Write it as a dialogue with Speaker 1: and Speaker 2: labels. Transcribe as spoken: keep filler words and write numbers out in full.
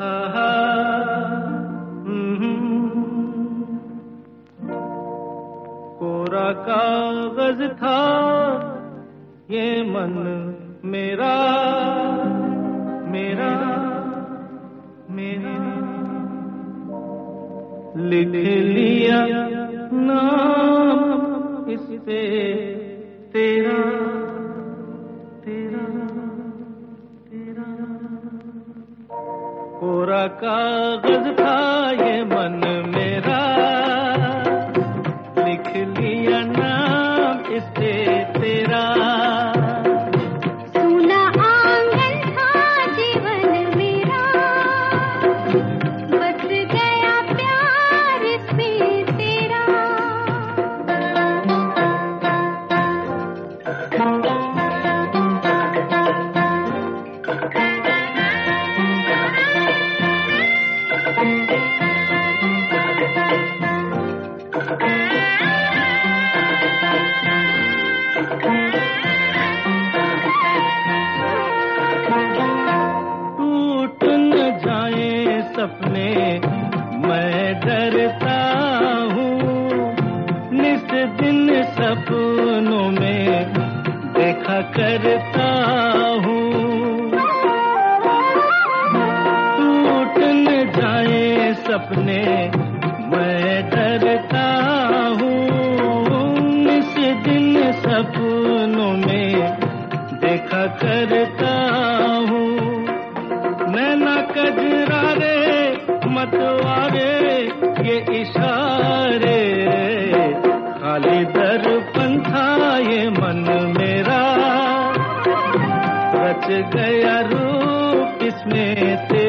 Speaker 1: आहा, कोरा कागज था ये मन मेरा, मेरा मेरा, लिख लिया नाम इस पे तेरा, तेरा तेरा। कोरा कागज था ये मन मेरा, लिख लिया नाम इस पे तेरा।
Speaker 2: सूना आंगन था जीवन मेरा, बस गया प्यार इसमें तेरा।
Speaker 1: टूट न जाए सपने मैं डरता हूँ, निस दिन सपनों में देखा करता हूँ। टूट न जाए सपने मैं डरता हूँ, निस दिन सपनों में देखा करता हूँ। नैना कजरारे मतवारे ये इशारे, खाली दर्पण था ये मन मेरा, रच गया रूप इसमें तेरा।